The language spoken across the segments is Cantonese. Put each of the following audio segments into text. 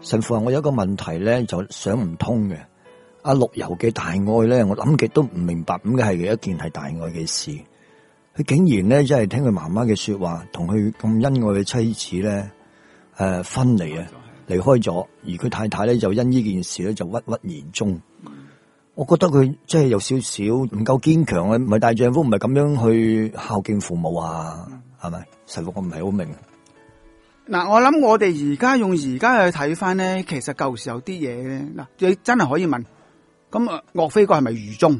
神父話我有一個問題咧，就想唔通嘅。阿陸游嘅大愛咧，我諗極都唔明白，咁嘅係一件係大愛嘅事。佢竟然咧，真係聽佢媽媽嘅說話，同佢咁恩愛嘅妻子咧，分離啊，離開咗。而佢太太咧，就因呢件事咧，就鬱鬱而終。我覺得佢即係有少少唔夠堅強啊，唔係大丈夫，唔係咁樣去孝敬父母啊，係咪？神父我唔係好明。 嗱，我諗我哋而家用而家去睇翻咧，其實舊時有啲嘢咧，嗱，你真係可以問。咁啊，岳飛個係咪愚忠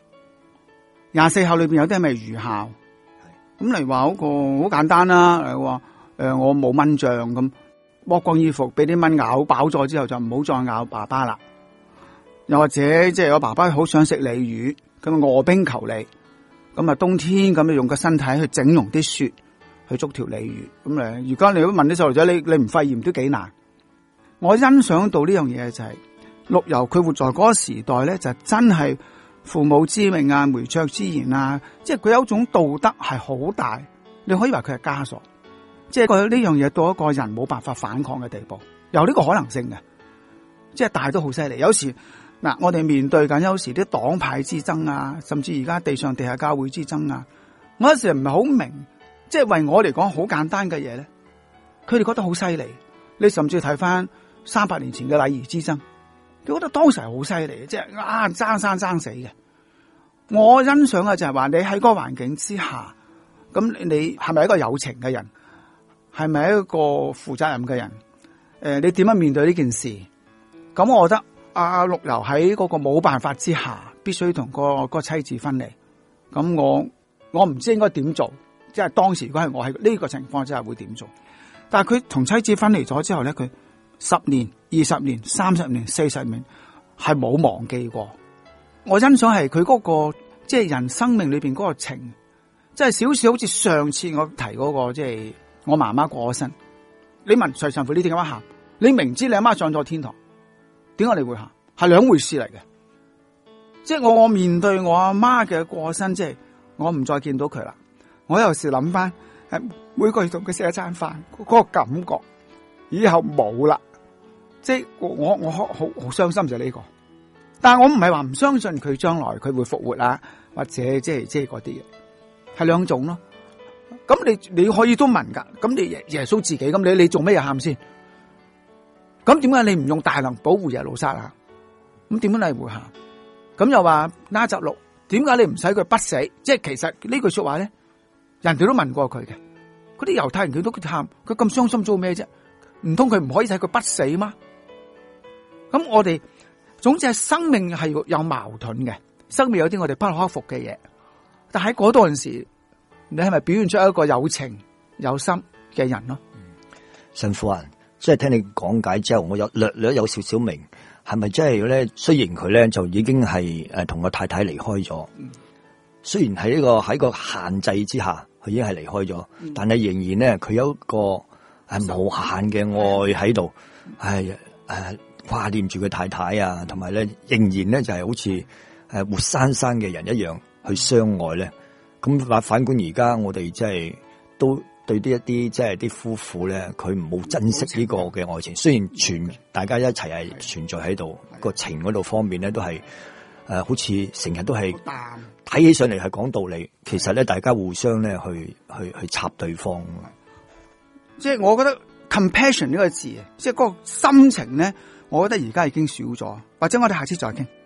？24孝裏邊有啲係咪愚孝？咁嚟話嗰個好簡單啦，話我冇蚊帳咁，剝光衣服俾啲蚊咬飽咗之後，就唔好再咬爸爸啦。又或者即係我爸爸好想食鯉魚，咁臥冰求鯉，咁啊冬天咁就用個身體去整容啲雪去捉條鯉魚。咁咧，如果你都問啲細路仔，你唔肺炎都幾難。我欣賞到呢樣嘢就係。陸游佢活在嗰個時代咧，就真係父母之命啊、媒妁之言啊，即係佢有一種道德係好大，你可以話佢係枷鎖，即係佢呢樣嘢到一個人冇辦法反抗嘅地步，有呢個可能性嘅，即係大都好犀利。有時嗱，我哋面對緊有時啲黨派之爭啊，甚至而家地上地下教會之爭啊，我有時唔係好明，即係為我嚟講好簡單嘅嘢咧，佢哋覺得好犀利。你甚至睇翻300年前嘅禮儀之爭。佢覺得當時係好犀利嘅，即係爭生爭死嘅。我欣賞嘅就係話你喺嗰個環境之下，咁你係咪一個有情嘅人？係咪一個負責任嘅人？你點樣面對呢件事？咁我覺得阿陸游喺嗰個冇辦法之下，必須同個妻子分離。咁我唔知應該點做，即係當時如果係我喺呢個情況之下會點做？但係佢同妻子分離咗之後咧，佢10年、20年、30年、40年係冇忘記過。我欣賞係佢嗰個即係人生命裏邊嗰個情，即係少少好似上次我提嗰個即係我媽媽過咗身。你問徐神父呢啲咁樣喊，你明知你阿媽上咗天堂，點解你會喊？係兩回事嚟嘅。即係我面對我阿媽嘅過身，即係我唔再見到佢啦。我有時諗翻，每個月同佢食一餐飯，嗰個感覺以後冇啦。即係我好傷心就係呢個，但係我唔係話唔相信佢將來佢會復活啊，或者即係嗰啲嘢，係兩種咯。咁你可以都問噶，咁你耶穌自己咁你做咩嘢喊先？咁點解你唔用大能保護耶路撒冷？咁點解你會喊？咁又話拉匝祿，點解你唔使佢不死？即係其實呢句說話咧，人哋都問過佢嘅，嗰啲猶太人佢都喊，佢咁傷心做咩啫？唔通佢唔可以使佢不死嗎？咁我哋總之係生命係有矛盾嘅，生命有啲我哋不可克服嘅嘢。但喺嗰陣時，你係咪表現出一個有情有心嘅人咯？ 神父啊，即係聽你講解之後，我有略有少少明，係咪真係咧？雖然佢咧就已經係同個太太離開咗，雖然喺個限制之下，佢已經係離開咗，但係仍然咧佢有一個無限嘅愛喺度，係掛念住佢太太啊，同埋咧仍然咧就係好似活生生嘅人一樣去相愛咧。咁反觀而家我哋即係都對一啲即係啲夫婦咧，佢唔好珍惜呢個嘅愛情。雖然大家一齊係存在喺度，個情嗰度方面咧都係好似成日都係睇起上嚟係講道理，其實咧大家互相咧去插對方。 即係我覺得 compassion 呢個字，即係嗰個心情咧，我覺得而家已經少咗，或者我哋下次再傾。